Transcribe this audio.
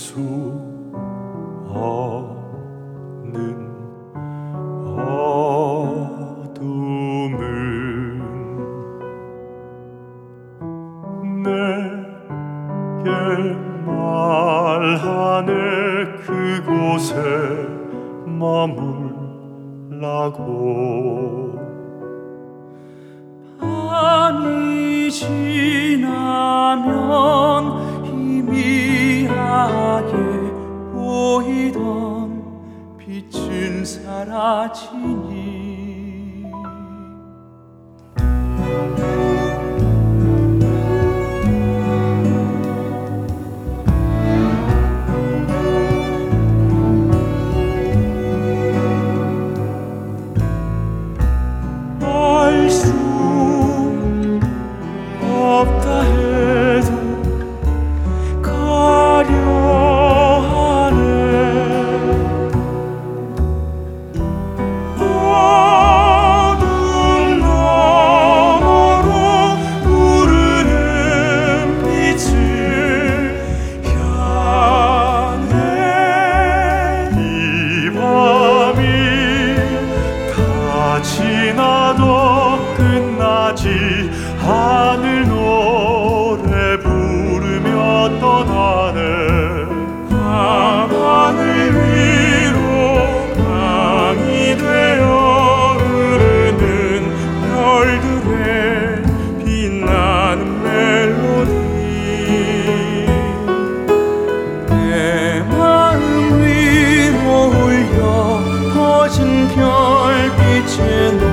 수 없는 어둠은 내게 말하네. 그곳에 머물라고. 밤이 지나면 희미하게 보이던 빛은 사라지니. 알 수 없다 해도 가려 하네. 어둠 너머로 우르는 빛을 향해. 이 밤이 다 지나도 끝나지 않을 노래 부르며 떠나네. 밤하늘 위로 강이 되어 흐르는 별들의 빛나는 멜로디. 내 마음 위로 울려 퍼진 별빛의